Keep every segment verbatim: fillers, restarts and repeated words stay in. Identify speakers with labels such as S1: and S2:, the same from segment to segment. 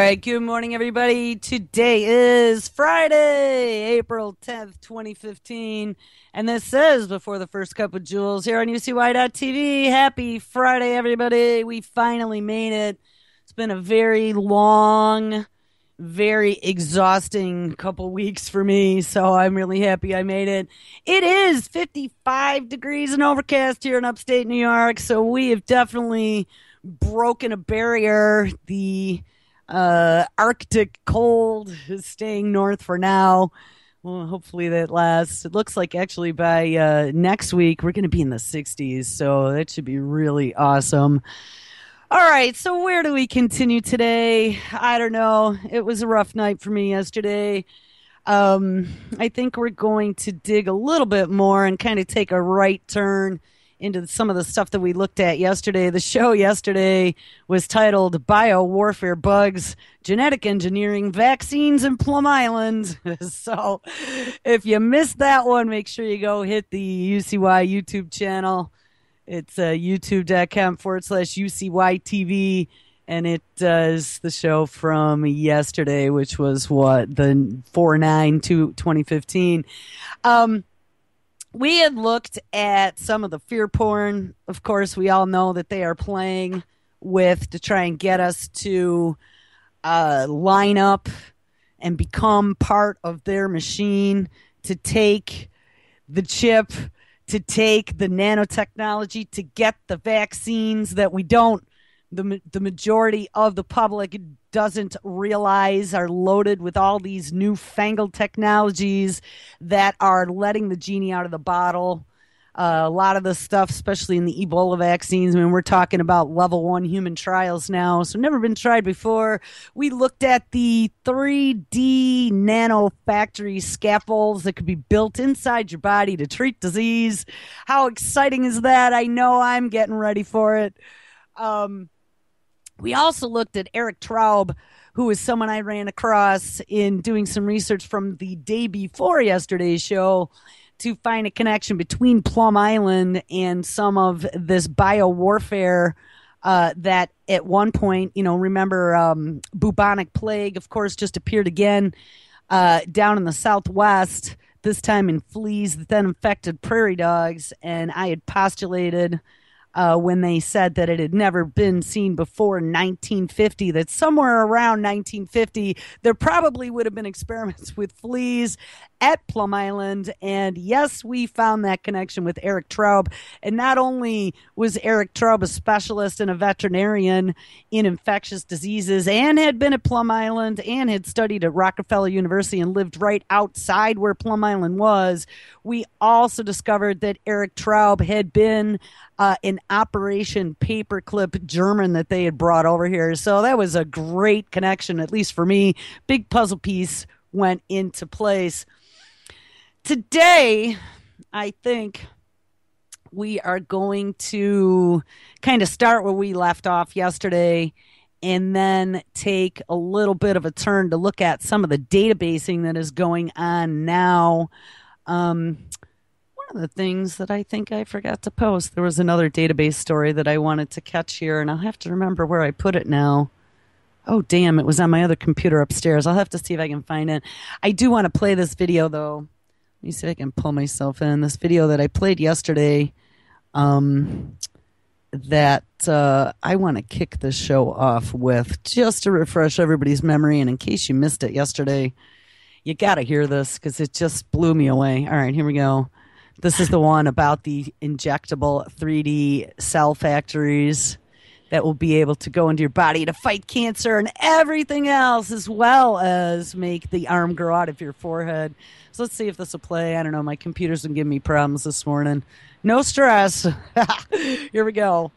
S1: right, good morning, everybody. Today is Friday, April tenth, twenty fifteen, and this is Before the First Cup of Jules here on U C Y dot T V. Happy Friday, everybody. We finally made it. It's been a very long, very exhausting couple weeks for me, so I'm really happy I made it. It is fifty-five degrees and overcast here in upstate New York, so we have definitely broken a barrier. The uh, Arctic cold is staying north for now. Well, hopefully that lasts. It looks like actually by uh, next week we're going to be in the sixties, so that should be really awesome. All right, so where do we continue today? I don't know. It was a rough night for me yesterday. Um, I think we're going to dig a little bit more and kind of take a right turn into some of the stuff that we looked at yesterday. The show yesterday was titled Biowarfare Bugs, Genetic Engineering, Vaccines, and Plum Island. So if you missed that one, make sure you go hit the U C Y YouTube channel. It's uh, youtube.com forward slash UCYTV, and it does the show from yesterday, which was what, the four nine to twenty fifteen. Um, we had looked at some of the fear porn. Of course, we all know that they are playing with to try and get us to uh, line up and become part of their machine, to take the chip, to take the nanotechnology, to get the vaccines that we don't, the, the majority of the public doesn't realize are loaded with all these newfangled technologies that are letting the genie out of the bottle. Uh, a lot of the stuff, especially in the Ebola vaccines, I mean, we're talking about level one human trials now, so never been tried before. We looked at the three D nano factory scaffolds that could be built inside your body to treat disease. How exciting is that? I know I'm getting ready for it. Um, we also looked at Eric Traub, who is someone I ran across in doing some research from the day before yesterday's show, to find a connection between Plum Island and some of this biowarfare uh, that at one point, you know, remember um, bubonic plague, of course, just appeared again uh, down in the Southwest, this time in fleas that then infected prairie dogs. And I had postulated uh, when they said that it had never been seen before nineteen fifty, that somewhere around nineteen fifty, there probably would have been experiments with fleas at Plum Island. And yes, we found that connection with Eric Traub. And not only was Eric Traub a specialist and a veterinarian in infectious diseases and had been at Plum Island and had studied at Rockefeller University and lived right outside where Plum Island was, we also discovered that Eric Traub had been uh, an Operation Paperclip German that they had brought over here. So that was a great connection, at least for me. Big puzzle piece went into place. Today, I think we are going to kind of start where we left off yesterday and then take a little bit of a turn to look at some of the databasing that is going on now. Um, one of the things that I think I forgot to post, there was another database story that I wanted to catch here, and I'll have to remember where I put it now. Oh, damn, it was on my other computer upstairs. I'll have to see if I can find it. I do want to play this video, though. Let me see if I can pull myself in. This video that I played yesterday, um, that uh, I want to kick the show off with, just to refresh everybody's memory. And in case you missed it yesterday, you got to hear this because it just blew me away. All right, here we go. This is the one about the injectable three D cell factories that will be able to go into your body to fight cancer and everything else, as well as make the arm grow out of your forehead. So let's see if this will play. I don't know. My computer's been giving me problems this morning. No stress. Here we go.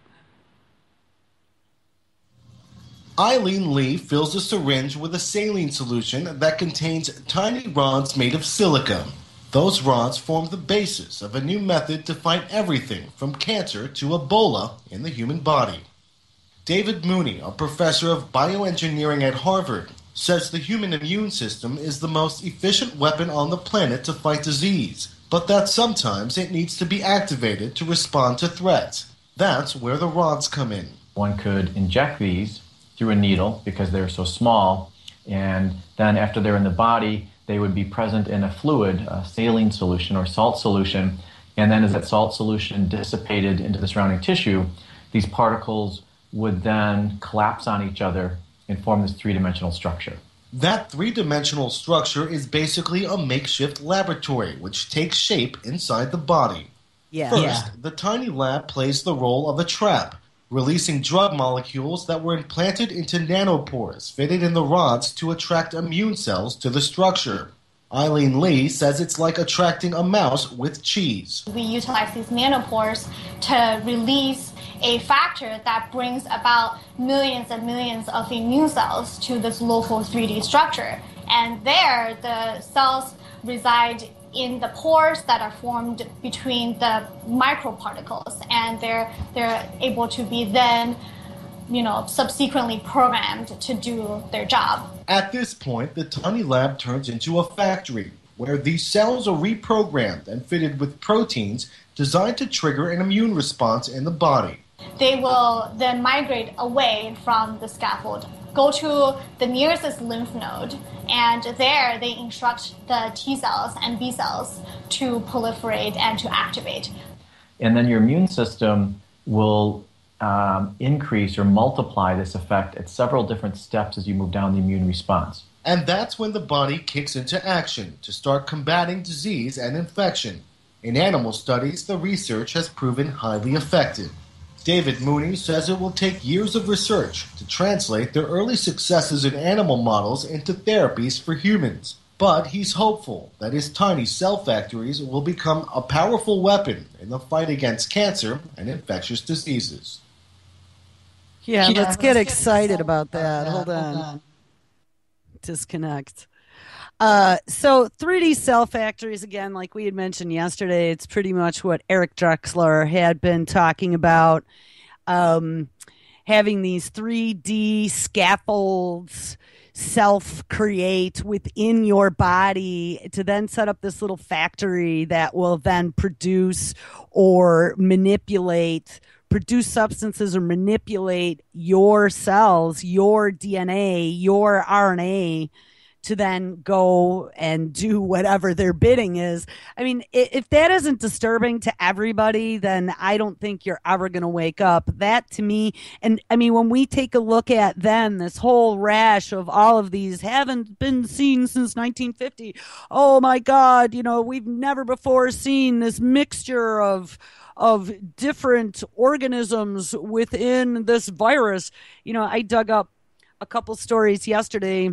S2: Eileen Lee fills a syringe with a saline solution that contains tiny rods made of silica. Those rods form the basis of a new method to fight everything from cancer to Ebola in the human body. David Mooney, a professor of bioengineering at Harvard, says the human immune system is the most efficient weapon on the planet to fight disease, but that sometimes it needs to be activated to respond to threats. That's where the rods come in.
S3: One could inject these through a needle because they're so small. And then after they're in the body, they would be present in a fluid, a saline solution or salt solution. And then as that salt solution dissipated into the surrounding tissue, these particles would then collapse on each other and form this three-dimensional structure.
S2: That three-dimensional structure is basically a makeshift laboratory, which takes shape inside the body.
S1: Yeah.
S2: First,
S1: yeah.
S2: the tiny lab plays the role of a trap, releasing drug molecules that were implanted into nanopores fitted in the rods to attract immune cells to the structure. Eileen Lee says it's like attracting a mouse with cheese.
S4: We utilize these nanopores to release a factor that brings about millions and millions of immune cells to this local three D structure. And there, the cells reside in the pores that are formed between the microparticles, and they're they're able to be then, you know, subsequently programmed to do their job.
S2: At this point, the tiny lab turns into a factory where these cells are reprogrammed and fitted with proteins designed to trigger an immune response in the body.
S4: They will then migrate away from the scaffold, go to the nearest lymph node, and there they instruct the T cells and B cells to proliferate and to activate.
S3: And then your immune system will um, increase or multiply this effect at several different steps as you move down the immune response.
S2: And that's when the body kicks into action to start combating disease and infection. In animal studies, the research has proven highly effective. David Mooney says it will take years of research to translate their early successes in animal models into therapies for humans. But he's hopeful that his tiny cell factories will become a powerful weapon in the fight against cancer and infectious diseases.
S1: Yeah,
S4: Yeah,
S1: let's get excited about that. Hold on. Disconnect. Uh, so three D cell factories, again, like we had mentioned yesterday, it's pretty much what Eric Drexler had been talking about, um, having these three D scaffolds self-create within your body to then set up this little factory that will then produce or manipulate produce substances or manipulate your cells, your D N A, your R N A, to then go and do whatever their bidding is. I mean, if that isn't disturbing to everybody, then I don't think you're ever going to wake up. That to me, and I mean, when we take a look at then this whole rash of all of these haven't been seen since nineteen fifty. Oh my God, you know, we've never before seen this mixture of of different organisms within this virus. You know, I dug up a couple stories yesterday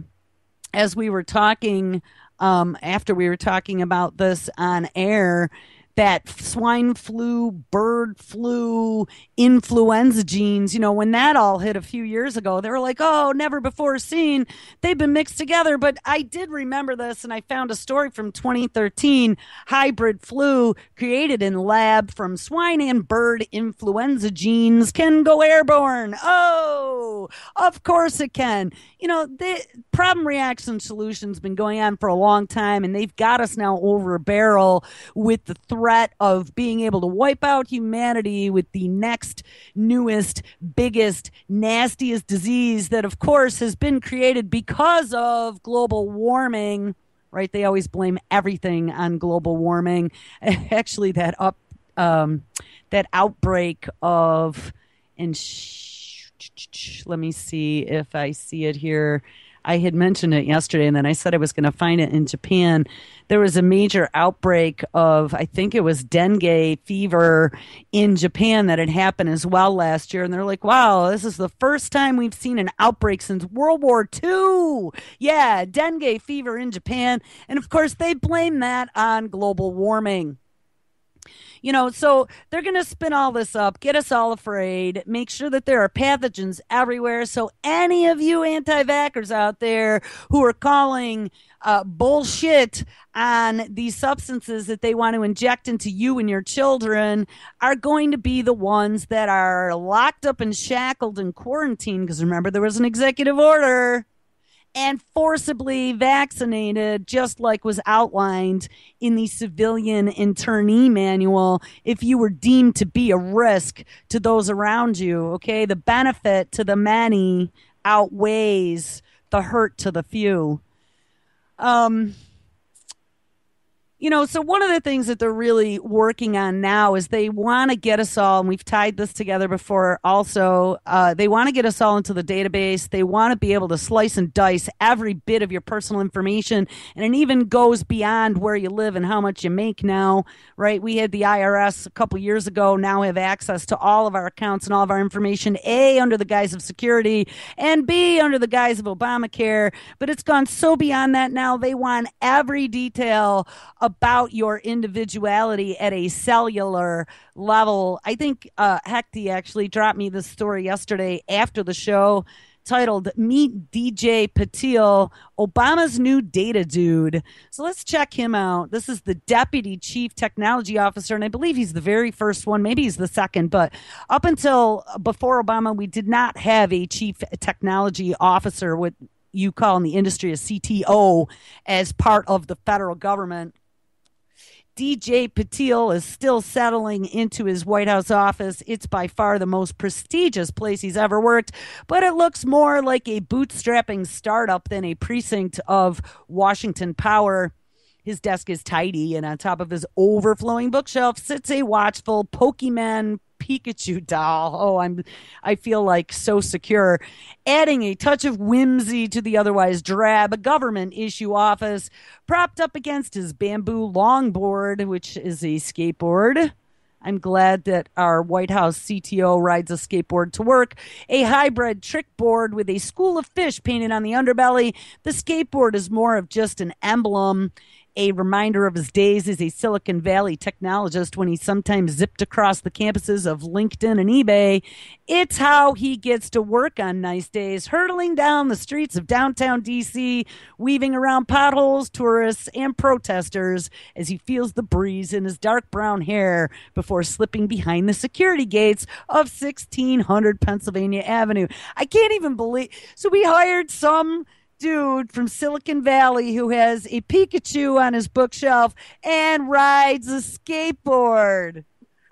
S1: as we were talking, um, after we were talking about this on air, that swine flu, bird flu, influenza genes, you know, when that all hit a few years ago, they were like, oh, never before seen. They've been mixed together. But I did remember this, and I found a story from twenty thirteen, hybrid flu created in lab from swine and bird influenza genes can go airborne. Oh, of course it can. You know, the problem reaction solution's been going on for a long time, and they've got us now over a barrel with the threat of being able to wipe out humanity with the next, newest, biggest, nastiest disease that, of course, has been created because of global warming, right? They always blame everything on global warming. Actually, that up, um, that outbreak of, and sh- let me see if I see it here. I had mentioned it yesterday, and then I said I was going to find it in Japan. There was a major outbreak of, I think it was dengue fever in Japan that had happened as well last year. And they're like, wow, this is the first time we've seen an outbreak since World War Two. Yeah, dengue fever in Japan. And of course, they blame that on global warming. You know, so they're going to spin all this up, get us all afraid, make sure that there are pathogens everywhere. So any of you anti-vaxxers out there who are calling uh, bullshit on these substances that they want to inject into you and your children are going to be the ones that are locked up and shackled and quarantined. Because remember, there was an executive order. And forcibly vaccinated, just like was outlined in the civilian internee manual, if you were deemed to be a risk to those around you, okay? The benefit to the many outweighs the hurt to the few. Um, You know, so one of the things that they're really working on now is they want to get us all, and we've tied this together before also, uh, they want to get us all into the database. They want to be able to slice and dice every bit of your personal information, and it even goes beyond where you live and how much you make now, right? We had the I R S a couple years ago now have access to all of our accounts and all of our information, A, under the guise of security, and B, under the guise of Obamacare, but it's gone so beyond that now. They want every detail about your individuality at a cellular level. I think uh, Hecty actually dropped me this story yesterday after the show titled Meet D J Patil, Obama's New Data Dude. So let's check him out. This is the Deputy Chief Technology Officer, and I believe he's the very first one. Maybe he's the second, but up until before Obama, we did not have a Chief Technology Officer, what you call in the industry a C T O, as part of the federal government. D J Patil is still settling into his White House office. It's by far the most prestigious place he's ever worked, but it looks more like a bootstrapping startup than a precinct of Washington power. His desk is tidy, and on top of his overflowing bookshelf sits a watchful Pokemon Pikachu doll. Oh, I'm, I feel like so secure. Adding a touch of whimsy to the otherwise drab government issue office, propped up against his bamboo longboard, which is a skateboard. I'm glad that our White House C T O rides a skateboard to work. A hybrid trick board with a school of fish painted on the underbelly. The skateboard is more of just an emblem, a reminder of his days as a Silicon Valley technologist when he sometimes zipped across the campuses of LinkedIn and eBay. It's how he gets to work on nice days, hurtling down the streets of downtown D C, weaving around potholes, tourists, and protesters as he feels the breeze in his dark brown hair before slipping behind the security gates of sixteen hundred Pennsylvania Avenue. I can't even believe. So we hired some dude from Silicon Valley who has a Pikachu on his bookshelf and rides a skateboard.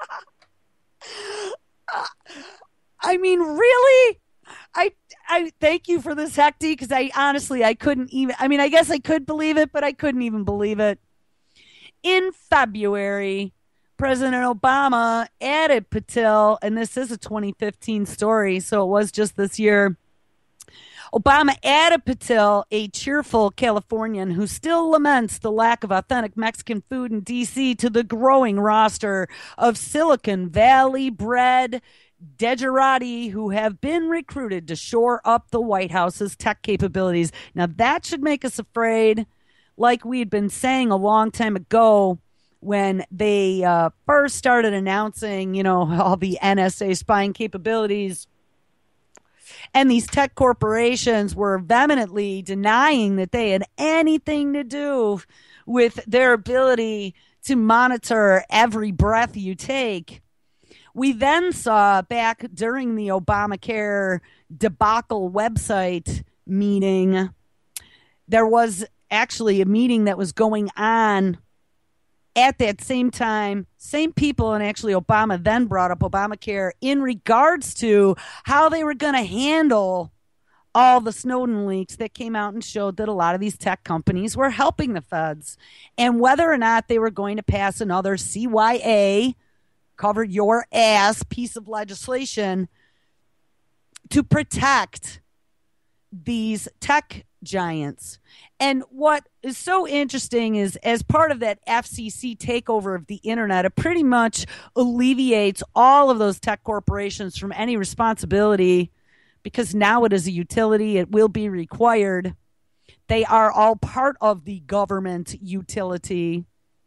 S1: I mean, really? I I thank you for this, Hecty, because I honestly, I couldn't even, I mean, I guess I could believe it, but I couldn't even believe it. In February, President Obama added Patil, and this is a twenty fifteen story, so it was just this year. Obama added Patil, a cheerful Californian who still laments the lack of authentic Mexican food in D C, to the growing roster of Silicon Valley bred degerati who have been recruited to shore up the White House's tech capabilities. Now, that should make us afraid, like we had been saying a long time ago when they uh, first started announcing, you know, all the N S A spying capabilities. And these tech corporations were vehemently denying that they had anything to do with their ability to monitor every breath you take. We then saw back during the Obamacare debacle website meeting, there was actually a meeting that was going on at that same time, same people, and actually Obama then brought up Obamacare in regards to how they were going to handle all the Snowden leaks that came out and showed that a lot of these tech companies were helping the feds, and whether or not they were going to pass another C Y A, cover your ass, piece of legislation to protect these tech giants. And what is so interesting is, as part of that F C C takeover of the internet, it pretty much alleviates all of those tech corporations from any responsibility, because now it is a utility. It will be required. They are all part of the government utility.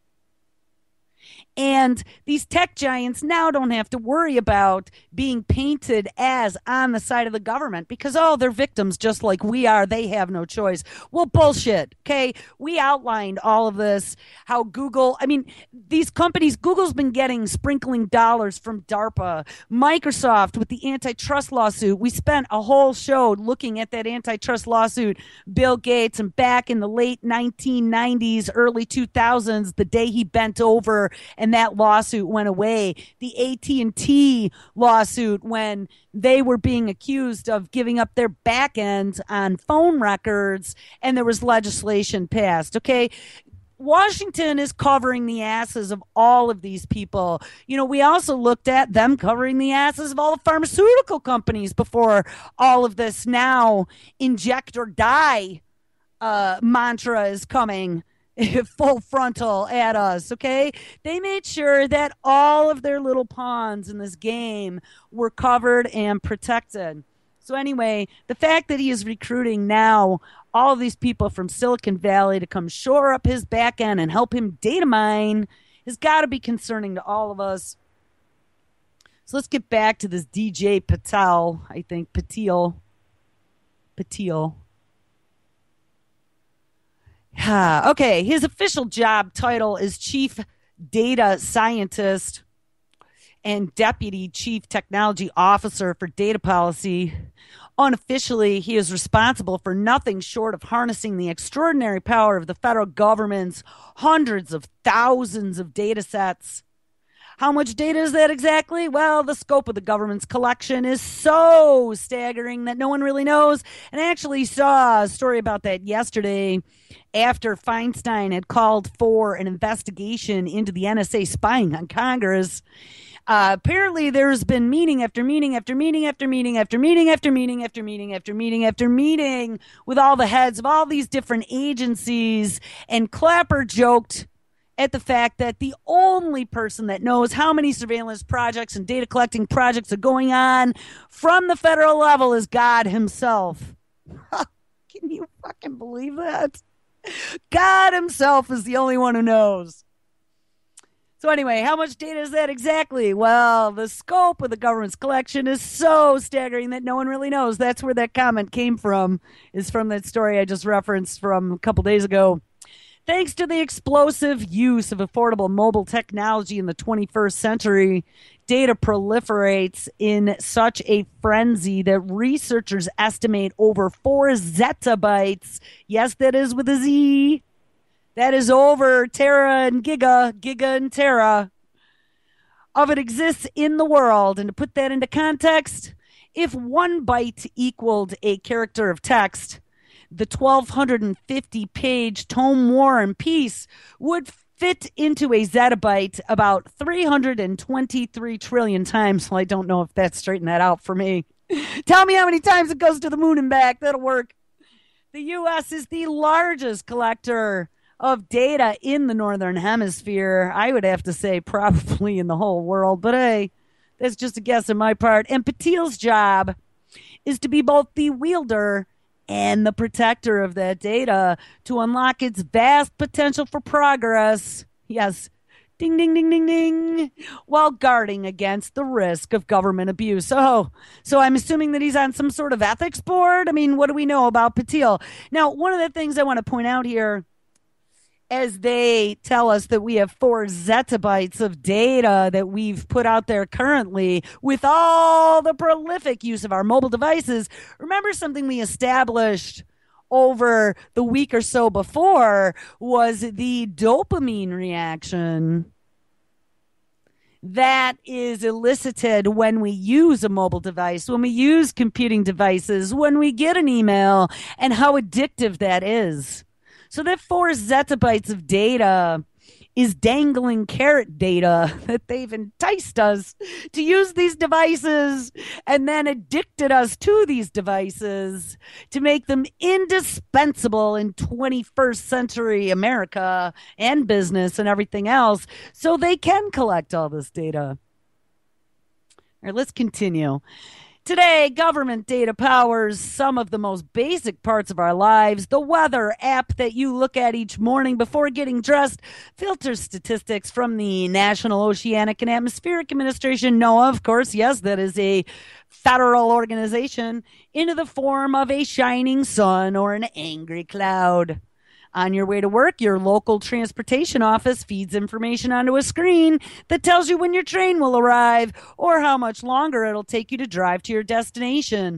S1: And these tech giants now don't have to worry about being painted as on the side of the government because, oh, they're victims just like we are. They have no choice. Well, bullshit. Okay. We outlined all of this, how Google, I mean, these companies, Google's been getting sprinkling dollars from DARPA, Microsoft with the antitrust lawsuit. We spent a whole show looking at that antitrust lawsuit, Bill Gates, and back in the late nineteen nineties, early two thousands, the day he bent over before, and that lawsuit went away. The A T and T lawsuit, when they were being accused of giving up their back end on phone records, and there was legislation passed. Okay. Washington is covering the asses of all of these people. You know, we also looked at them covering the asses of all the pharmaceutical companies before all of this now inject or die uh, mantra is coming full frontal at us, okay? They made sure that all of their little pawns in this game were covered and protected. So anyway, the fact that he is recruiting now all of these people from Silicon Valley to come shore up his back end and help him data mine has got to be concerning to all of us. So let's get back to this D J Patel, I think, Patil. Patil. Okay, his official job title is Chief Data Scientist and Deputy Chief Technology Officer for Data Policy. Unofficially, he is responsible for nothing short of harnessing the extraordinary power of the federal government's hundreds of thousands of data sets. How much data is that exactly? Well, the scope of the government's collection is so staggering that no one really knows. And I actually saw a story about that yesterday after Feinstein had called for an investigation into the N S A spying on Congress. Uh, apparently, there's been meeting after meeting after meeting after meeting after meeting after meeting after meeting after meeting after meeting with all the heads of all these different agencies. And Clapper joked at the fact that the only person that knows how many surveillance projects and data collecting projects are going on from the federal level is God himself. Can you fucking believe that? God himself is the only one who knows. So anyway, how much data is that exactly? Well, the scope of the government's collection is so staggering that no one really knows. That's where that comment came from, is from that story I just referenced from a couple days ago. Thanks to the explosive use of affordable mobile technology in the twenty-first century, data proliferates in such a frenzy that researchers estimate over four zettabytes. Yes, that is with a Z. That is over tera and giga, giga and tera of it exists in the world. And to put that into context, if one byte equaled a character of text, the twelve fifty page tome War and Peace would fit into a zettabyte about three hundred twenty-three trillion times. Well, I don't know if that's straightened that out for me. Tell me how many times it goes to the moon and back. That'll work. The U S is the largest collector of data in the Northern Hemisphere. I would have to say probably in the whole world, but hey, that's just a guess on my part. And Patil's job is to be both the wielder and the protector of that data to unlock its vast potential for progress. Yes, ding, ding, ding, ding, ding, while guarding against the risk of government abuse. Oh, so I'm assuming that he's on some sort of ethics board? I mean, what do we know about Patil? Now, one of the things I want to point out here, as they tell us that we have four zettabytes of data that we've put out there currently with all the prolific use of our mobile devices. Remember something we established over the week or so before was the dopamine reaction that is elicited when we use a mobile device, when we use computing devices, when we get an email, and how addictive that is. So that four zettabytes of data is dangling carrot data that they've enticed us to use these devices and then addicted us to these devices to make them indispensable in twenty-first century America and business and everything else so they can collect all this data. All right, let's continue. Today, government data powers some of the most basic parts of our lives. The weather app that you look at each morning before getting dressed filters statistics from the National Oceanic and Atmospheric Administration, NOAA, of course, yes, that is a federal organization, into the form of a shining sun or an angry cloud. On your way to work, your local transportation office feeds information onto a screen that tells you when your train will arrive or how much longer it'll take you to drive to your destination.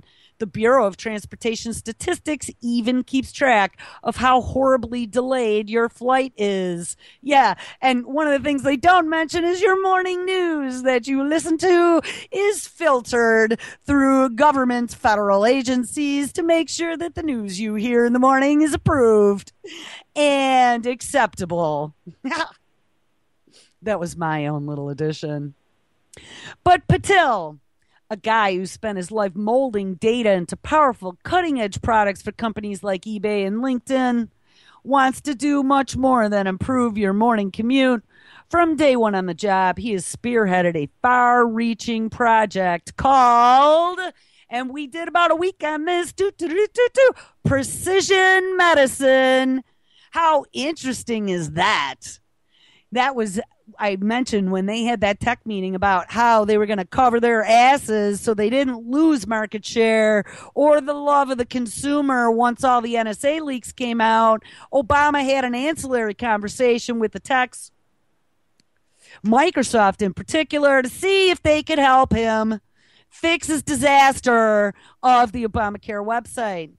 S1: The Bureau of Transportation Statistics even keeps track of how horribly delayed your flight is. Yeah, and one of the things they don't mention is your morning news that you listen to is filtered through government federal agencies to make sure that the news you hear in the morning is approved and acceptable. That was my own little addition. But Patil, a guy who spent his life molding data into powerful cutting-edge products for companies like eBay and LinkedIn, wants to do much more than improve your morning commute. From day one on the job, he has spearheaded a far-reaching project called, and we did about a week on this, doo, doo, doo, doo, doo, Precision Medicine. How interesting is that? That was, I mentioned when they had that tech meeting about how they were going to cover their asses so they didn't lose market share or the love of the consumer once all the N S A leaks came out. Obama had an ancillary conversation with the techs, Microsoft in particular, to see if they could help him fix his disaster of the Obamacare website.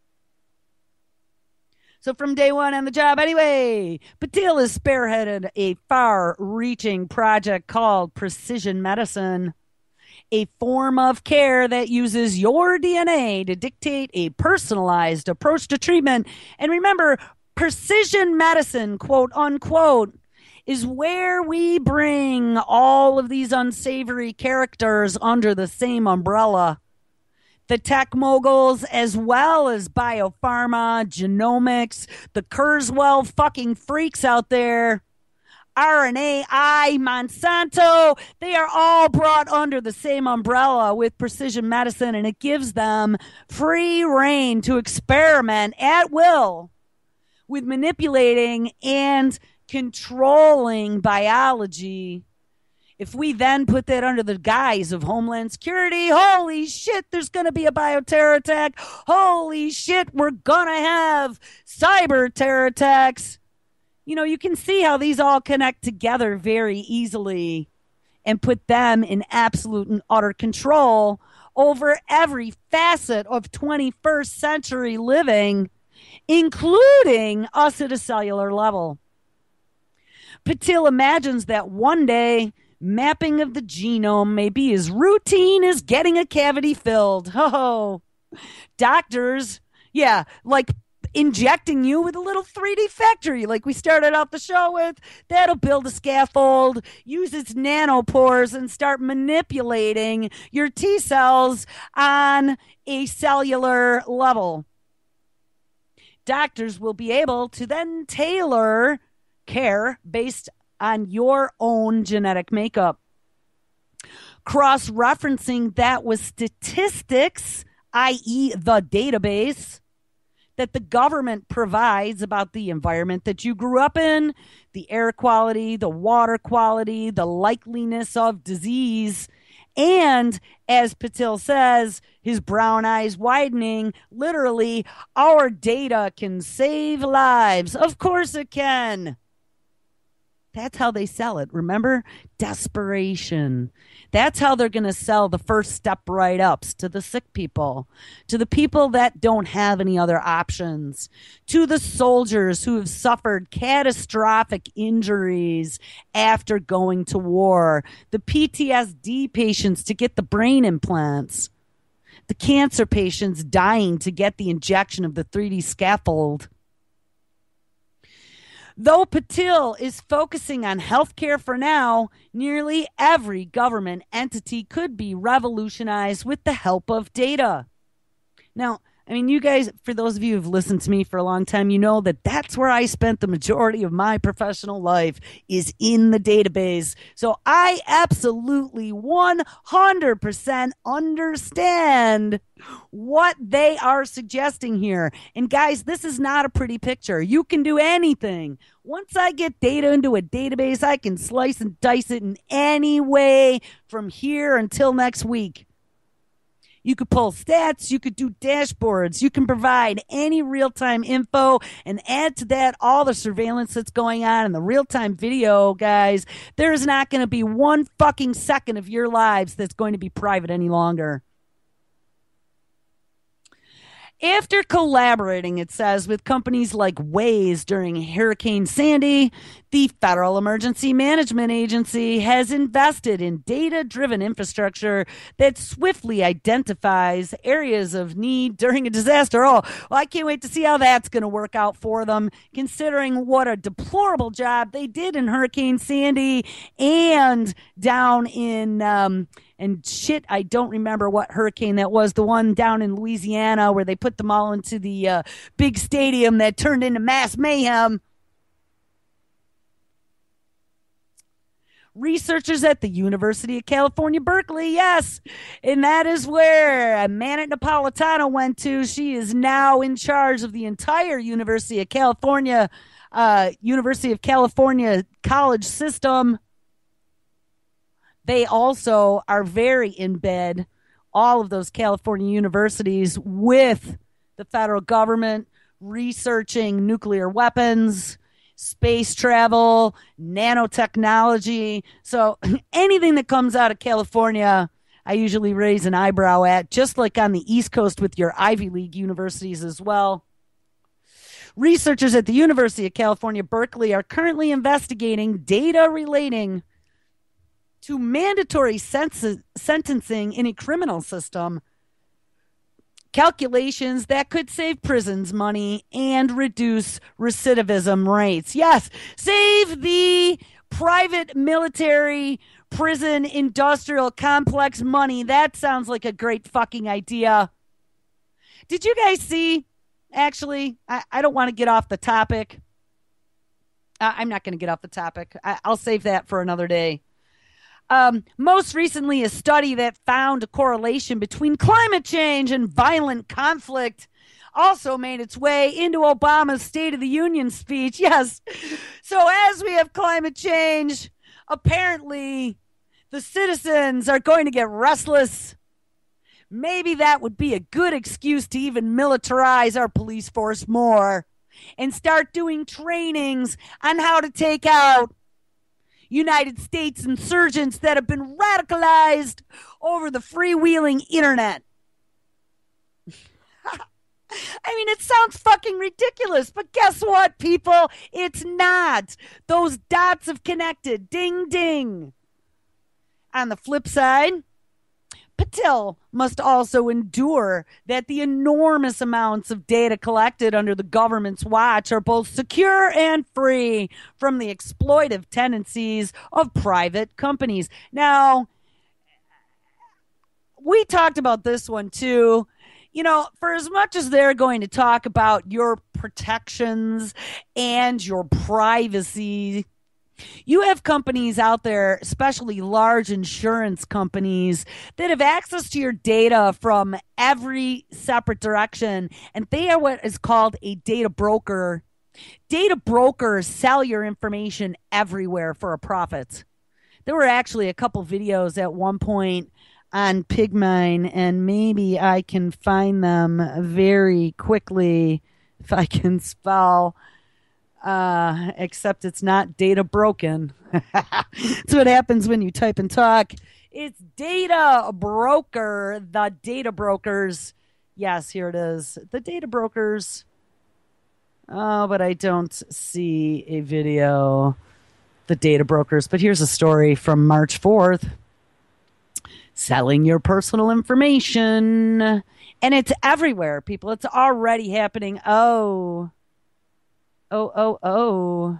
S1: So from day one on the job anyway, Patil has spearheaded a far-reaching project called Precision Medicine, a form of care that uses your D N A to dictate a personalized approach to treatment. And remember, precision medicine, quote unquote, is where we bring all of these unsavory characters under the same umbrella. The tech moguls, as well as biopharma, genomics, the Kurzweil fucking freaks out there, R N A I, Monsanto, they are all brought under the same umbrella with precision medicine, and it gives them free rein to experiment at will with manipulating and controlling biology. If we then put that under the guise of Homeland Security, holy shit, there's going to be a bioterror attack. Holy shit, we're going to have cyber terror attacks. You know, you can see how these all connect together very easily and put them in absolute and utter control over every facet of twenty-first century living, including us at a cellular level. Patil imagines that one day mapping of the genome may be as routine as getting a cavity filled. Oh, doctors, yeah, like injecting you with a little three D factory like we started out the show with. That'll build a scaffold, use its nanopores, and start manipulating your T cells on a cellular level. Doctors will be able to then tailor care based on your own genetic makeup. Cross-referencing that with statistics, that is the database that the government provides about the environment that you grew up in, the air quality, the water quality, the likeliness of disease, and, as Patil says, his brown eyes widening, literally, our data can save lives. Of course it can. That's how they sell it. Remember? Desperation. That's how they're going to sell the first step write-ups to the sick people, to the people that don't have any other options, to the soldiers who have suffered catastrophic injuries after going to war, the P T S D patients to get the brain implants, the cancer patients dying to get the injection of the three D scaffold. Though Patil is focusing on healthcare for now, nearly every government entity could be revolutionized with the help of data. Now, I mean, you guys, for those of you who've listened to me for a long time, you know that that's where I spent the majority of my professional life, is in the database. So I absolutely one hundred percent understand what they are suggesting here. And guys, this is not a pretty picture. You can do anything. Once I get data into a database, I can slice and dice it in any way from here until next week. You could pull stats, you could do dashboards, you can provide any real-time info and add to that all the surveillance that's going on and the real-time video, guys. There's not going to be one fucking second of your lives that's going to be private any longer. After collaborating, it says, with companies like Waze during Hurricane Sandy, the Federal Emergency Management Agency has invested in data-driven infrastructure that swiftly identifies areas of need during a disaster. Oh, well, I can't wait to see how that's going to work out for them, considering what a deplorable job they did in Hurricane Sandy and down in... Um, And shit, I don't remember what hurricane that was. The one down in Louisiana where they put them all into the uh, big stadium that turned into mass mayhem. Researchers at the University of California, Berkeley, yes. And that is where Amanda Napolitano went to. She is now in charge of the entire University of California, uh, University of California college system. They also are very in bed, all of those California universities, with the federal government, researching nuclear weapons, space travel, nanotechnology. So anything that comes out of California, I usually raise an eyebrow at, just like on the East Coast with your Ivy League universities as well. Researchers at the University of California, Berkeley, are currently investigating data relating to mandatory sens- sentencing in a criminal system, calculations that could save prisons money and reduce recidivism rates. Yes, save the private military prison industrial complex money. That sounds like a great fucking idea. Did you guys see, actually, I, I don't want to get off the topic. Uh, I'm not going to get off the topic. I, I'll save that for another day. Um, most recently, a study that found a correlation between climate change and violent conflict also made its way into Obama's State of the Union speech. Yes. So as we have climate change, apparently the citizens are going to get restless. Maybe that would be a good excuse to even militarize our police force more and start doing trainings on how to take out United States insurgents that have been radicalized over the freewheeling internet. I mean, it sounds fucking ridiculous, but guess what, people? It's not. Those dots have connected. Ding, ding. On the flip side, Patel must also endure that the enormous amounts of data collected under the government's watch are both secure and free from the exploitive tendencies of private companies. Now, we talked about this one too. You know, for as much as they're going to talk about your protections and your privacy, you have companies out there, especially large insurance companies, that have access to your data from every separate direction, and they are what is called a data broker. Data brokers sell your information everywhere for a profit. There were actually a couple videos at one point on Pigmine, and maybe I can find them very quickly if I can spell. Uh, except it's not data broken. That's what happens when you type and talk. It's data broker, the data brokers. Yes, here it is. The data brokers. Oh, but I don't see a video. The data brokers. But here's a story from March fourth. Selling your personal information. And it's everywhere, people. It's already happening. Oh. Oh, oh, oh.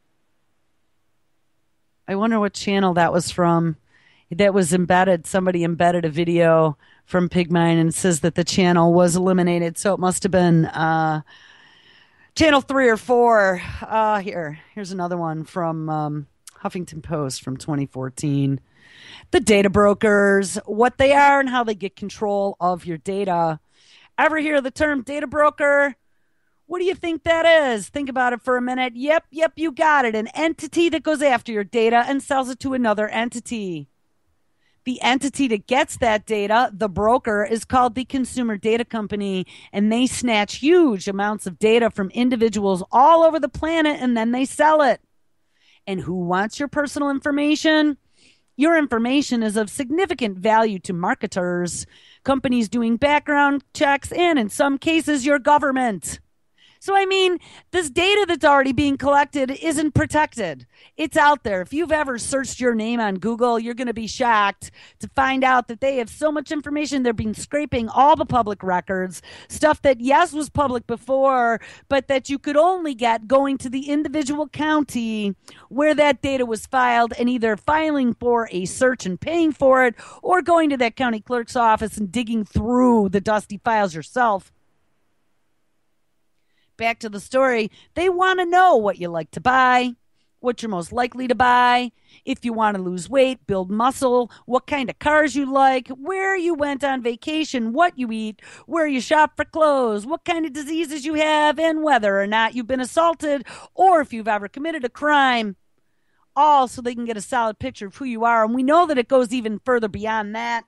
S1: I wonder what channel that was from. That was embedded. Somebody embedded a video from Pigmine and says that the channel was eliminated. So it must have been uh, channel three or four. Uh, here, here's another one from um, Huffington Post from twenty fourteen. The data brokers, what they are and how they get control of your data. Ever hear the term data broker? What do you think that is? Think about it for a minute. Yep, yep, you got it. An entity that goes after your data and sells it to another entity. The entity that gets that data, the broker, is called the Consumer Data Company, and they snatch huge amounts of data from individuals all over the planet, and then they sell it. And who wants your personal information? Your information is of significant value to marketers, companies doing background checks, and in some cases, your government. So, I mean, this data that's already being collected isn't protected. It's out there. If you've ever searched your name on Google, you're going to be shocked to find out that they have so much information. They've been scraping all the public records, stuff that, yes, was public before, but that you could only get going to the individual county where that data was filed and either filing for a search and paying for it or going to that county clerk's office and digging through the dusty files yourself. Back to the story, they want to know what you like to buy, what you're most likely to buy, if you want to lose weight, build muscle, what kind of cars you like, where you went on vacation, what you eat, where you shop for clothes, what kind of diseases you have, and whether or not you've been assaulted or if you've ever committed a crime, all so they can get a solid picture of who you are. And we know that it goes even further beyond that.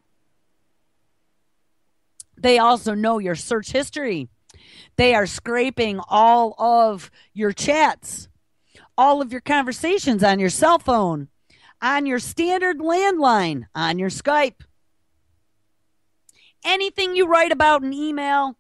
S1: They also know your search history. They are scraping all of your chats, all of your conversations on your cell phone, on your standard landline, on your Skype. Anything you write about in email.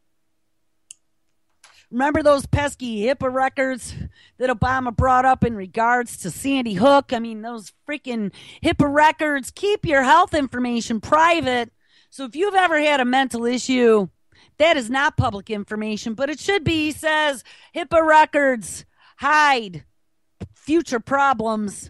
S1: Remember those pesky HIPAA records that Obama brought up in regards to Sandy Hook? I mean, those freaking HIPAA records. Keep your health information private. So if you've ever had a mental issue, that is not public information, but it should be. He says HIPAA records hide future problems.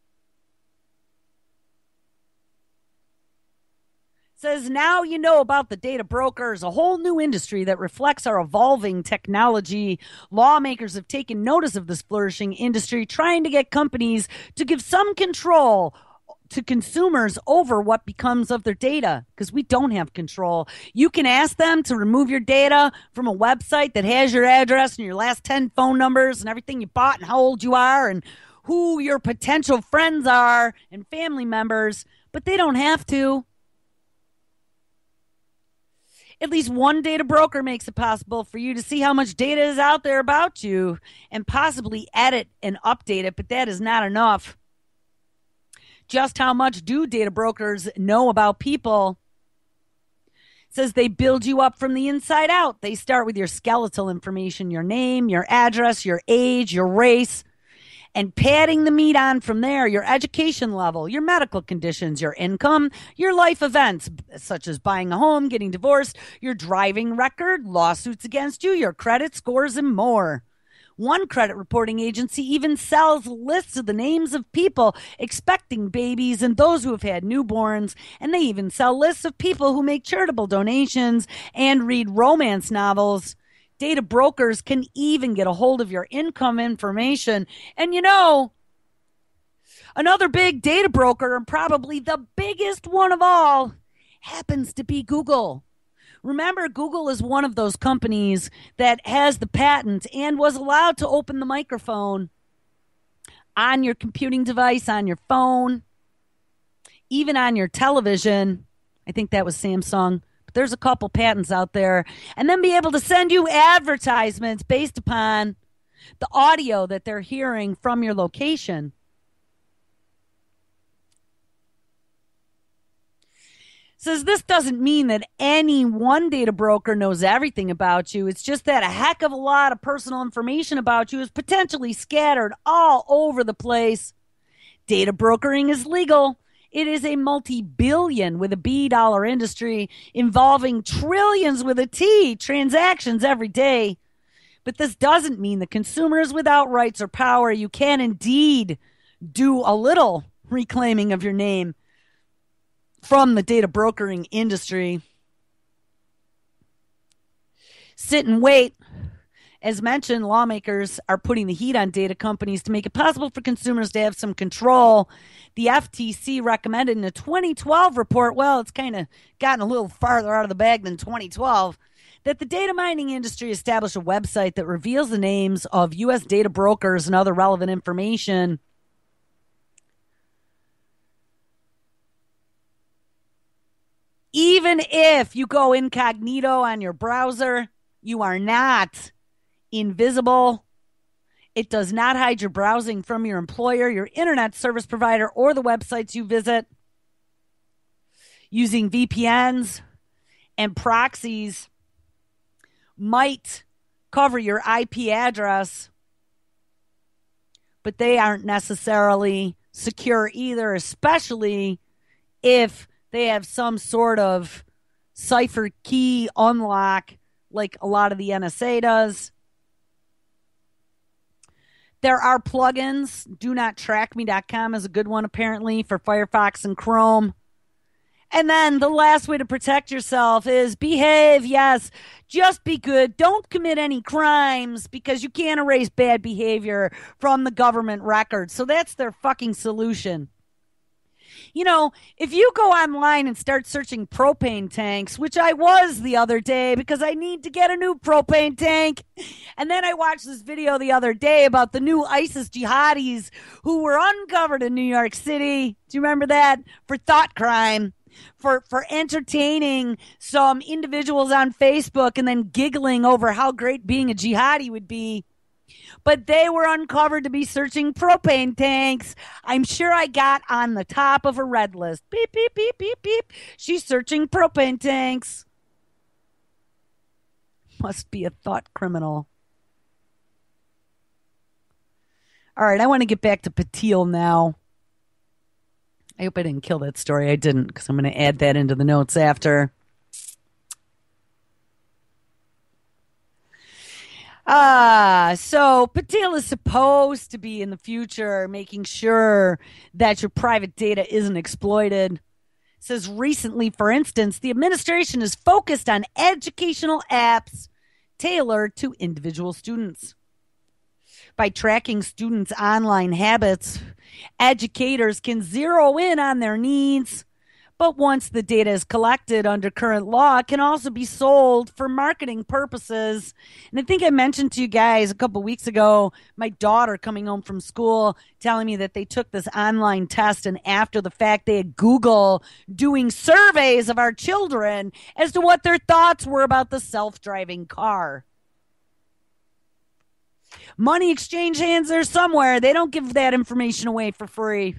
S1: Says now you know about the data brokers, a whole new industry that reflects our evolving technology. Lawmakers have taken notice of this flourishing industry, trying to get companies to give some control to consumers over what becomes of their data, because we don't have control. You can ask them to remove your data from a website that has your address and your last ten phone numbers and everything you bought and how old you are and who your potential friends are and family members, but they don't have to. At least one data broker makes it possible for you to see how much data is out there about you and possibly edit and update it, but that is not enough. Just how much do data brokers know about people? It says they build you up from the inside out. They start with your skeletal information, your name, your address, your age, your race, and padding the meat on from there, your education level, your medical conditions, your income, your life events, such as buying a home, getting divorced, your driving record, lawsuits against you, your credit scores, and more. One credit reporting agency even sells lists of the names of people expecting babies and those who have had newborns, and they even sell lists of people who make charitable donations and read romance novels. Data brokers can even get a hold of your income information. And you know, another big data broker, and probably the biggest one of all, happens to be Google. Remember, Google is one of those companies that has the patent and was allowed to open the microphone on your computing device, on your phone, even on your television. I think that was Samsung. But there's a couple patents out there. And then be able to send you advertisements based upon the audio that they're hearing from your location. Says this doesn't mean that any one data broker knows everything about you. It's just that a heck of a lot of personal information about you is potentially scattered all over the place. Data brokering is legal. It is a multi-billion with a B dollar industry involving trillions with a T transactions every day. But this doesn't mean that consumers without rights or power, you can indeed do a little reclaiming of your name from the data brokering industry. Sit and wait. As mentioned, lawmakers are putting the heat on data companies to make it possible for consumers to have some control. The F T C recommended in a twenty twelve report, well, it's kind of gotten a little farther out of the bag than twenty twelve, that the data mining industry establish a website that reveals the names of U S data brokers and other relevant information. Even if you go incognito on your browser, you are not invisible. It does not hide your browsing from your employer, your internet service provider, or the websites you visit. Using V P Ns and proxies might cover your I P address, but they aren't necessarily secure either, especially if they have some sort of cipher key unlock like a lot of the N S A does. There are plugins. do not track me dot com is a good one, apparently, for Firefox and Chrome. And then the last way to protect yourself is behave. Yes, just be good. Don't commit any crimes because you can't erase bad behavior from the government record. So that's their fucking solution. You know, if you go online and start searching propane tanks, which I was the other day because I need to get a new propane tank. And then I watched this video the other day about the new ISIS jihadis who were uncovered in New York City. Do you remember that? For thought crime. For, for entertaining some individuals on Facebook and then giggling over how great being a jihadi would be. But they were uncovered to be searching propane tanks. I'm sure I got on the top of a red list. Beep, beep, beep, beep, beep. She's searching propane tanks. Must be a thought criminal. All right, I want to get back to Patil now. I hope I didn't kill that story. I didn't, because I'm going to add that into the notes after. Ah, so Patil is supposed to be in the future making sure that your private data isn't exploited. It says recently, for instance, the administration is focused on educational apps tailored to individual students. By tracking students' online habits, educators can zero in on their needs, but once the data is collected under current law, it can also be sold for marketing purposes. And I think I mentioned to you guys a couple weeks ago, my daughter coming home from school telling me that they took this online test, and after the fact, they had Google doing surveys of our children as to what their thoughts were about the self-driving car. Money exchange hands there somewhere. They don't give that information away for free.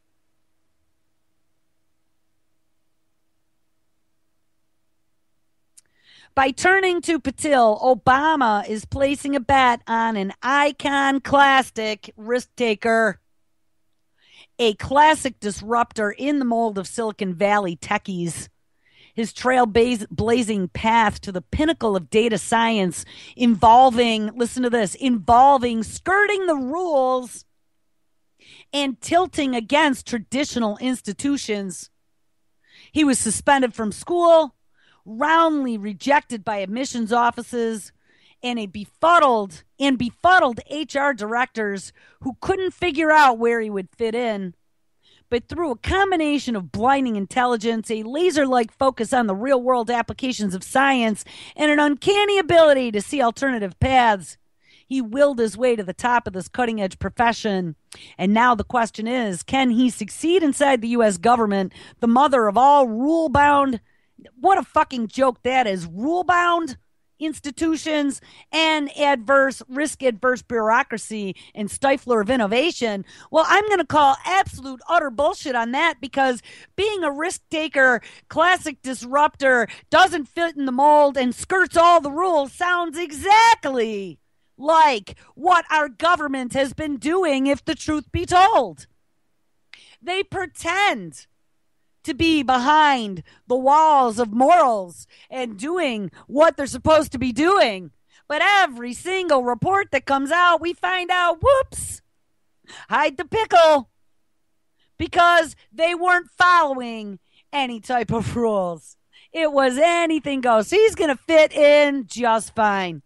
S1: By turning to Patil, Obama is placing a bet on an iconoclastic risk taker, a classic disruptor in the mold of Silicon Valley techies. His trailblazing path to the pinnacle of data science involving, listen to this, involving skirting the rules and tilting against traditional institutions. He was suspended from school, roundly rejected by admissions offices, and a befuddled and befuddled H R directors who couldn't figure out where he would fit in. But through a combination of blinding intelligence, a laser-like focus on the real-world applications of science, and an uncanny ability to see alternative paths, he willed his way to the top of this cutting-edge profession. And now the question is, can he succeed inside the U S government, the mother of all rule-bound, what a fucking joke that is, rule-bound institutions and adverse, risk-adverse bureaucracy and stifler of innovation? Well, I'm going to call absolute utter bullshit on that, because being a risk-taker, classic disruptor, doesn't fit in the mold and skirts all the rules sounds exactly like what our government has been doing, if the truth be told. They pretend to be behind the walls of morals and doing what they're supposed to be doing. But every single report that comes out, we find out, whoops, hide the pickle, because they weren't following any type of rules. It was anything goes. He's going to fit in just fine.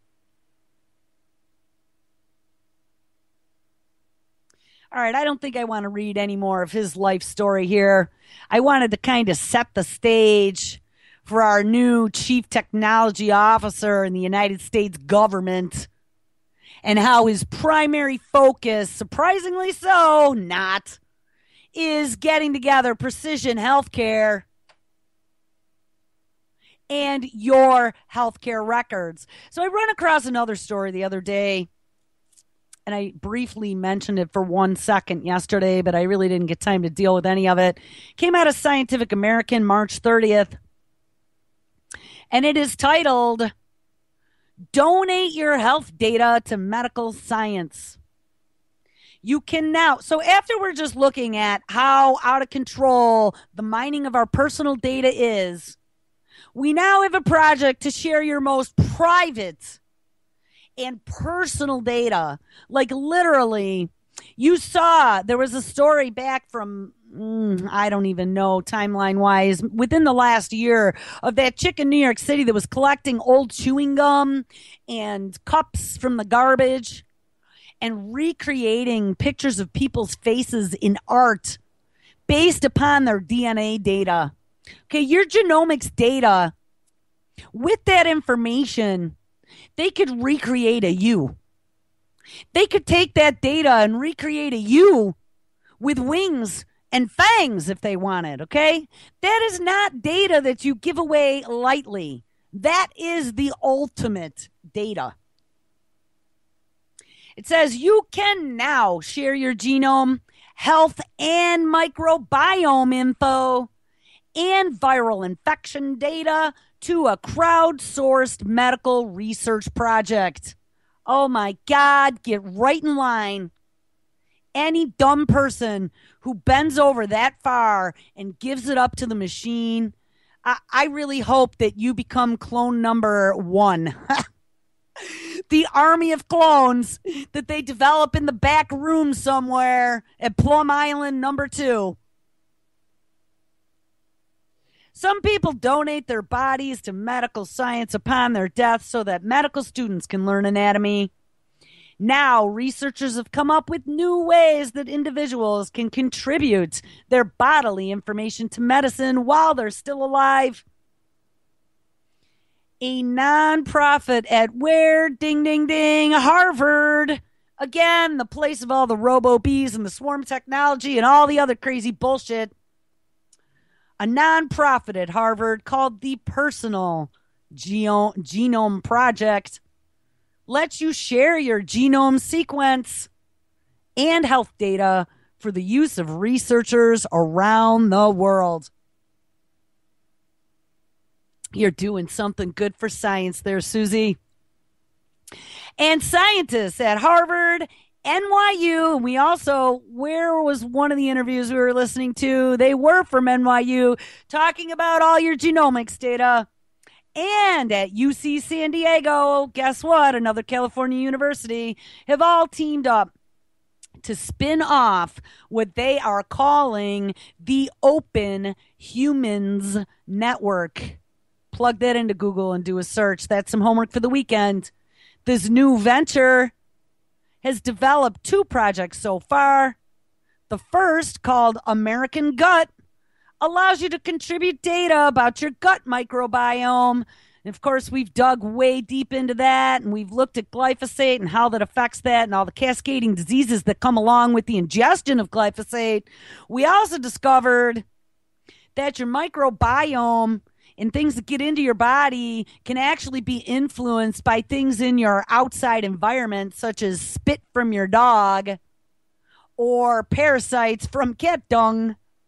S1: All right, I don't think I want to read any more of his life story here. I wanted to kind of set the stage for our new chief technology officer in the United States government, and how his primary focus, surprisingly so, not, is getting together precision healthcare and your healthcare records. So I ran across another story the other day and I briefly mentioned it for one second yesterday, but I really didn't get time to deal with any of it. Came out of Scientific American March thirtieth, and it is titled, Donate Your Health Data to Medical Science. You can now, so after we're just looking at how out of control the mining of our personal data is, we now have a project to share your most private and personal data. Like literally, you saw, there was a story back from, mm, I don't even know timeline wise, within the last year of that chick in New York City that was collecting old chewing gum and cups from the garbage and recreating pictures of people's faces in art based upon their D N A data. Okay, your genomics data, with that information, they could recreate a you. They could take that data and recreate a you with wings and fangs if they wanted, okay? That is not data that you give away lightly. That is the ultimate data. It says you can now share your genome, health, and microbiome info and viral infection data to a crowdsourced medical research project. Oh my God, get right in line. Any dumb person who bends over that far and gives it up to the machine, I, I really hope that you become clone number one. The army of clones that they develop in the back room somewhere at Plum Island number two. Some people donate their bodies to medical science upon their death so that medical students can learn anatomy. Now, researchers have come up with new ways that individuals can contribute their bodily information to medicine while they're still alive. A nonprofit at where? Ding, ding, ding. Harvard. Again, the place of all the robo-bees and the swarm technology and all the other crazy bullshit. A nonprofit at Harvard called the Personal Geo- Genome Project lets you share your genome sequence and health data for the use of researchers around the world. You're doing something good for science there, Susie. And scientists at Harvard, N Y U, and we also, where was one of the interviews we were listening to? They were from N Y U, talking about all your genomics data. And at U C San Diego, guess what? Another California university, have all teamed up to spin off what they are calling the Open Humans Network. Plug that into Google and do a search. That's some homework for the weekend. This new venture has developed two projects so far. The first, called American Gut, allows you to contribute data about your gut microbiome. And of course, we've dug way deep into that, and we've looked at glyphosate and how that affects that and all the cascading diseases that come along with the ingestion of glyphosate. We also discovered that your microbiome and things that get into your body can actually be influenced by things in your outside environment, such as spit from your dog or parasites from cat dung.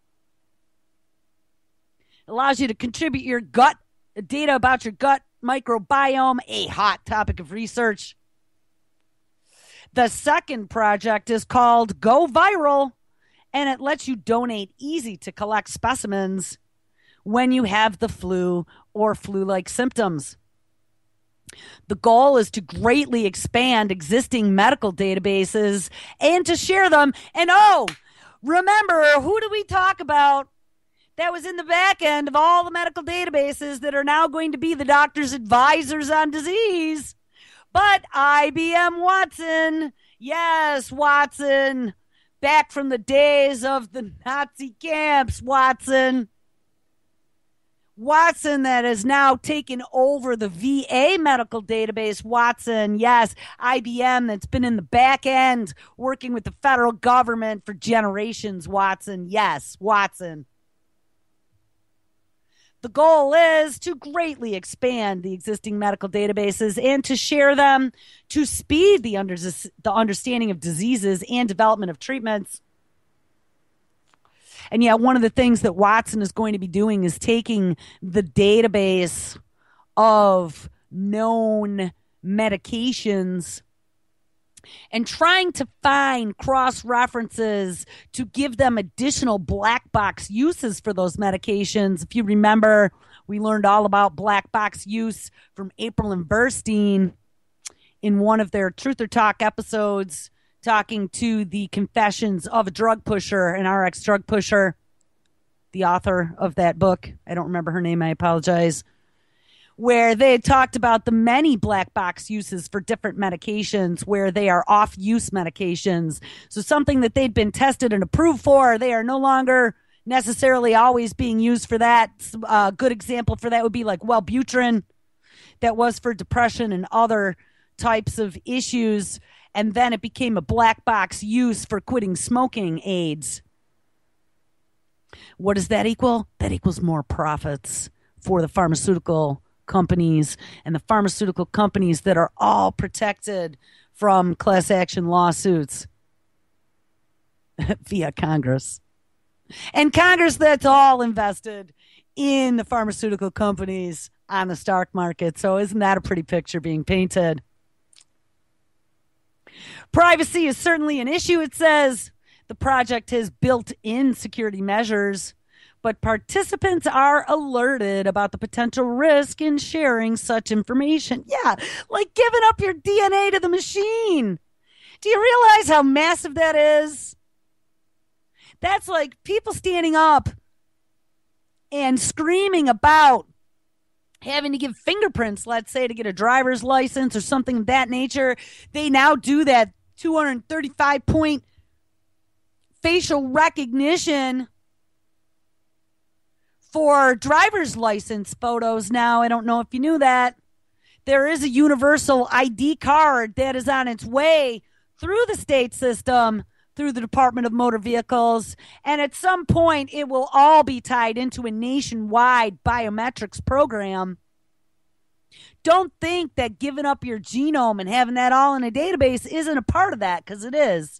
S1: It allows you to contribute your gut data about your gut microbiome, a hot topic of research. The second project is called Go Viral, and it lets you donate easy to collect specimens when you have the flu or flu-like symptoms. The goal is to greatly expand existing medical databases and to share them. And oh, remember, who do we talk about that was in the back end of all the medical databases that are now going to be the doctor's advisors on disease? But I B M Watson. Yes, Watson. Back from the days of the Nazi camps, Watson. Watson that has now taken over the V A medical database, Watson. Yes, I B M that's been in the back end working with the federal government for generations, Watson. Yes, Watson. The goal is to greatly expand the existing medical databases and to share them to speed the, under- the understanding of diseases and development of treatments. And yet one of the things that Watson is going to be doing is taking the database of known medications and trying to find cross-references to give them additional black box uses for those medications. If you remember, we learned all about black box use from April and Burstein in one of their Truth or Talk episodes, talking to the Confessions of a Drug Pusher, an R X drug pusher, the author of that book. I don't remember her name, I apologize. Where they had talked about the many black box uses for different medications where they are off-use medications. So something that they'd been tested and approved for, they are no longer necessarily always being used for that. A good example for that would be like Wellbutrin, that was for depression and other types of issues. And then it became a black box use for quitting smoking aids. What does that equal? That equals more profits for the pharmaceutical companies, and the pharmaceutical companies that are all protected from class action lawsuits via Congress. And Congress that's all invested in the pharmaceutical companies on the stock market. So isn't that a pretty picture being painted? Privacy is certainly an issue, it says. The project has built-in security measures, but participants are alerted about the potential risk in sharing such information. Yeah, like giving up your D N A to the machine. Do you realize how massive that is? That's like people standing up and screaming about having to give fingerprints, let's say, to get a driver's license or something of that nature. They now do that two hundred thirty-five point facial recognition for driver's license photos now. I don't know if you knew that. There is a universal I D card that is on its way through the state system, through the Department of Motor Vehicles, and at some point it will all be tied into a nationwide biometrics program. Don't think that giving up your genome and having that all in a database isn't a part of that, because it is.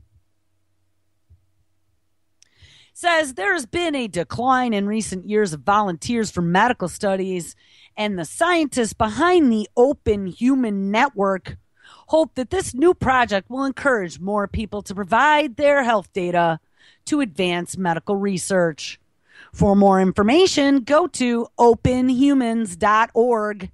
S1: Says there has been a decline in recent years of volunteers for medical studies, and the scientists behind the Open Human Network hope that this new project will encourage more people to provide their health data to advance medical research. For more information, go to open humans dot org.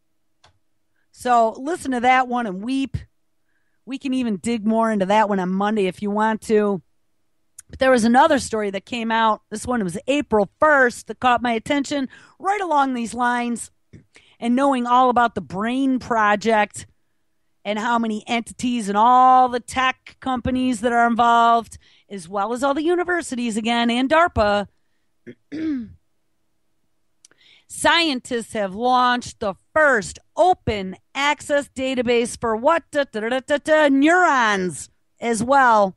S1: So listen to that one and weep. We can even dig more into that one on Monday if you want to. But there was another story that came out. This one was April first that caught my attention right along these lines. And knowing all about the BRAIN project and how many entities and all the tech companies that are involved, as well as all the universities again and DARPA, scientists have launched the first open access database for what? Da, da, da, da, da, neurons as well.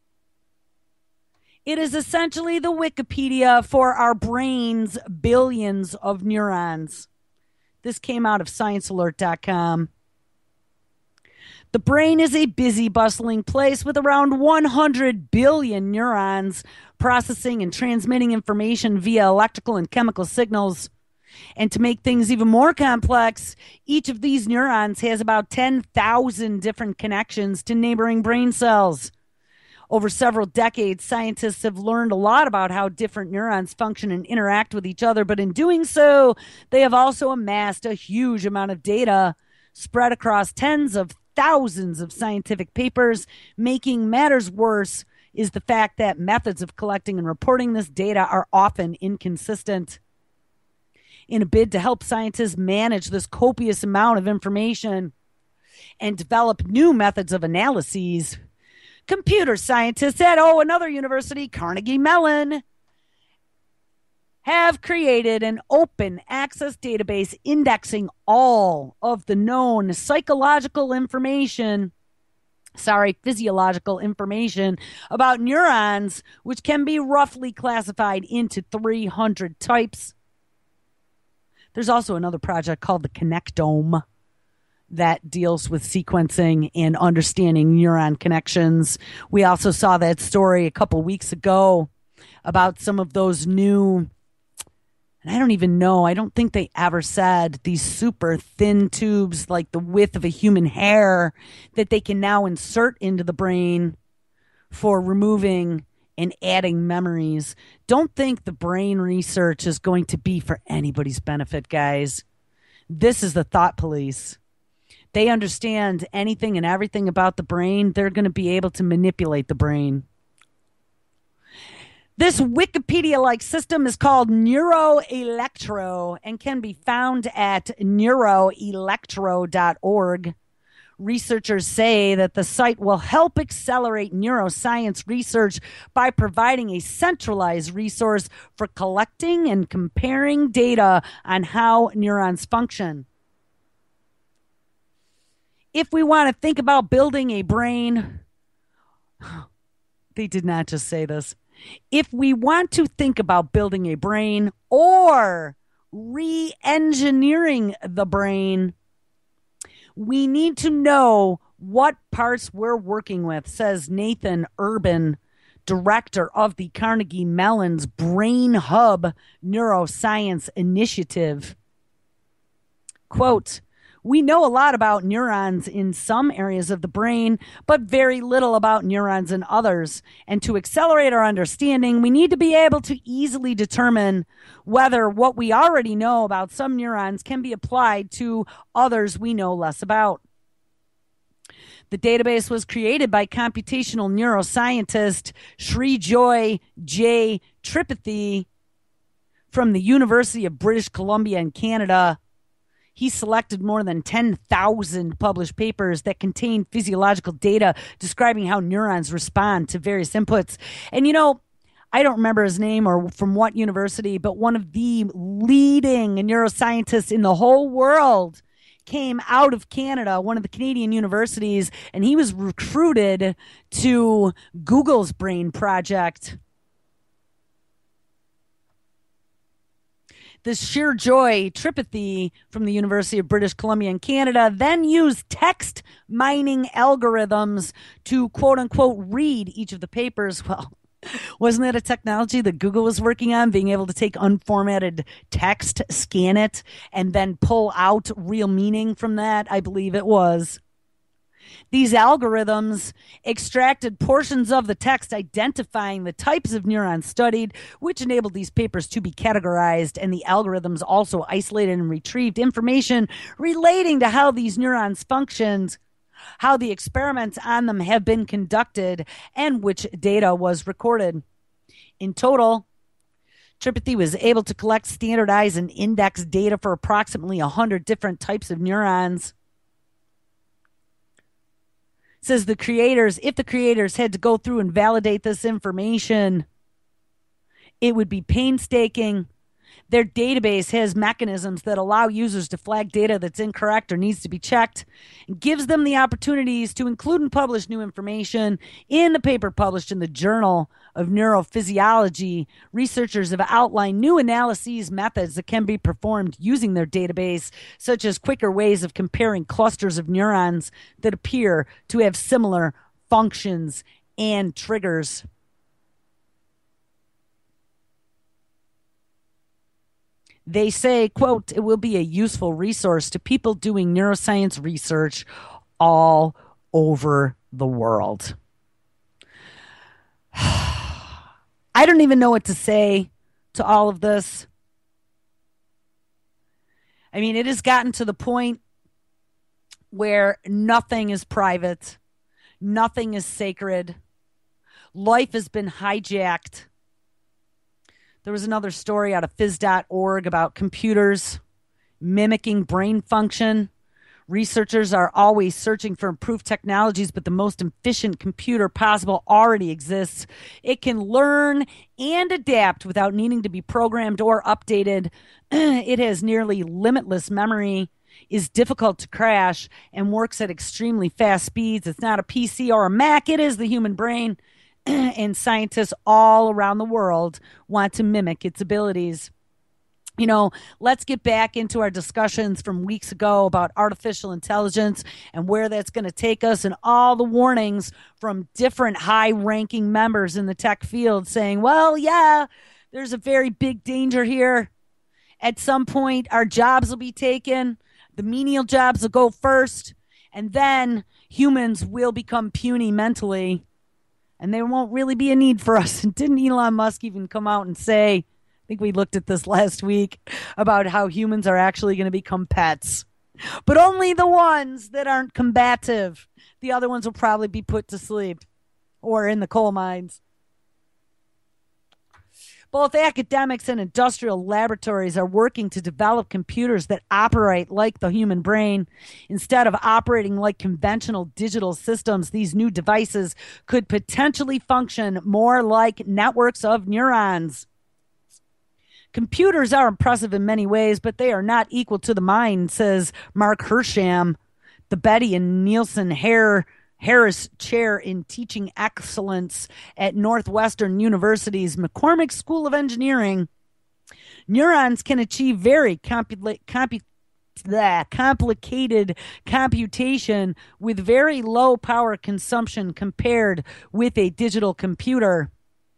S1: It is essentially the Wikipedia for our brains, billions of neurons. This came out of science alert dot com. The brain is a busy, bustling place with around one hundred billion neurons processing and transmitting information via electrical and chemical signals. And to make things even more complex, each of these neurons has about ten thousand different connections to neighboring brain cells. Over several decades, scientists have learned a lot about how different neurons function and interact with each other, but in doing so, they have also amassed a huge amount of data spread across tens of thousands of scientific papers. Making matters worse is the fact that methods of collecting and reporting this data are often inconsistent. In a bid to help scientists manage this copious amount of information and develop new methods of analyses, computer scientists at, oh, another university, Carnegie Mellon, have created an open access database indexing all of the known psychological information, sorry, physiological information about neurons, which can be roughly classified into three hundred types. There's also another project called the Connectome that deals with sequencing and understanding neuron connections. We also saw that story a couple weeks ago about some of those new, and I don't even know, I don't think they ever said, these super thin tubes like the width of a human hair that they can now insert into the brain for removing and adding memories. Don't think the brain research is going to be for anybody's benefit, guys. This is the thought police. They understand anything and everything about the brain. They're going to be able to manipulate the brain. This Wikipedia-like system is called NeuroElectro and can be found at neuroelectro dot org. Researchers say that the site will help accelerate neuroscience research by providing a centralized resource for collecting and comparing data on how neurons function. If we want to think about building a brain, they did not just say this. If we want to think about building a brain or re-engineering the brain, we need to know what parts we're working with, says Nathan Urban, director of the Carnegie Mellon's Brain Hub Neuroscience Initiative. Quote, we know a lot about neurons in some areas of the brain, but very little about neurons in others. And to accelerate our understanding, we need to be able to easily determine whether what we already know about some neurons can be applied to others we know less about. The database was created by computational neuroscientist Srijoy J. Tripathi from the University of British Columbia in Canada. He selected more than ten thousand published papers that contain physiological data describing how neurons respond to various inputs. And, you know, I don't remember his name or from what university, but one of the leading neuroscientists in the whole world came out of Canada, one of the Canadian universities, and he was recruited to Google's Brain Project. This Srijoy Tripathi from the University of British Columbia in Canada then used text mining algorithms to quote unquote read each of the papers. Well, wasn't that a technology that Google was working on, being able to take unformatted text, scan it, and then pull out real meaning from that? I believe it was. These algorithms extracted portions of the text identifying the types of neurons studied, which enabled these papers to be categorized, and the algorithms also isolated and retrieved information relating to how these neurons functioned, how the experiments on them have been conducted, and which data was recorded. In total, Tripathi was able to collect, standardize, and index data for approximately one hundred different types of neurons. Says the creators, if the creators had to go through and validate this information, it would be painstaking. Their database has mechanisms that allow users to flag data that's incorrect or needs to be checked, and gives them the opportunities to include and publish new information. In the paper published in the Journal of Neurophysiology, researchers have outlined new analyses methods that can be performed using their database, such as quicker ways of comparing clusters of neurons that appear to have similar functions and triggers. They say, quote, it will be a useful resource to people doing neuroscience research all over the world. I don't even know what to say to all of this. I mean, it has gotten to the point where nothing is private, nothing is sacred. Life has been hijacked. There was another story out of phys dot org about computers mimicking brain function. Researchers are always searching for improved technologies, but the most efficient computer possible already exists. It can learn and adapt without needing to be programmed or updated. It has nearly limitless memory, is difficult to crash, and works at extremely fast speeds. It's not a P C or a Mac. It is the human brain. And scientists all around the world want to mimic its abilities. You know, let's get back into our discussions from weeks ago about artificial intelligence and where that's going to take us, and all the warnings from different high-ranking members in the tech field saying, well, yeah, there's a very big danger here. At some point, our jobs will be taken. The menial jobs will go first, and then humans will become puny mentally, and there won't really be a need for us. And didn't Elon Musk even come out and say, I think we looked at this last week, about how humans are actually going to become pets, but only the ones that aren't combative. The other ones will probably be put to sleep or in the coal mines. Both academics and industrial laboratories are working to develop computers that operate like the human brain. Instead of operating like conventional digital systems, these new devices could potentially function more like networks of neurons. Computers are impressive in many ways, but they are not equal to the mind, says Mark Hersham, the Betty and Nielsen Hare, Harris Chair in Teaching Excellence at Northwestern University's McCormick School of Engineering. Neurons can achieve very compli- compu- bleh, complicated computation with very low power consumption compared with a digital computer.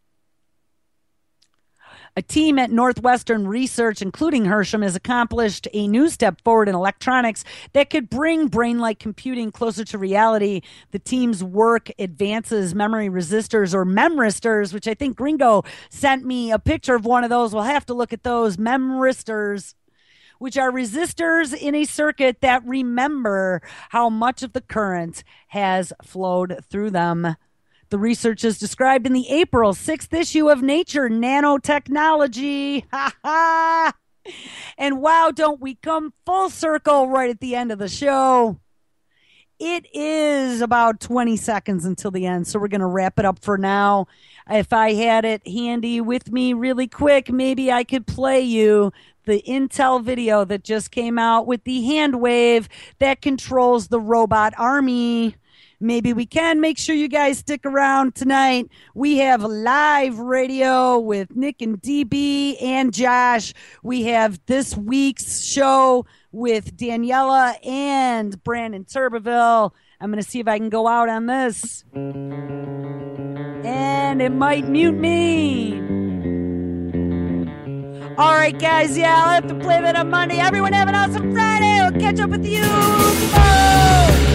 S1: A team at Northwestern Research, including Hersham, has accomplished a new step forward in electronics that could bring brain-like computing closer to reality. The team's work advances memory resistors, or memristors, which I think Gringo sent me a picture of one of those. We'll have to look at those. Memristors, which are resistors in a circuit that remember how much of the current has flowed through them. The research is described in the April sixth issue of Nature Nanotechnology. Ha ha! And wow, don't we come full circle right at the end of the show. It is about twenty seconds until the end, so we're going to wrap it up for now. If I had it handy with me really quick, maybe I could play you the Intel video that just came out with the hand wave that controls the robot army. Maybe we can. Make sure you guys stick around tonight. We have live radio with Nick and D B and Josh. We have this week's show with Daniela and Brandon Turbeville. I'm going to see if I can go out on this. And it might mute me. All right, guys. Yeah, I'll have to play that on Monday. Everyone have an awesome Friday. I'll catch up with you. Oh!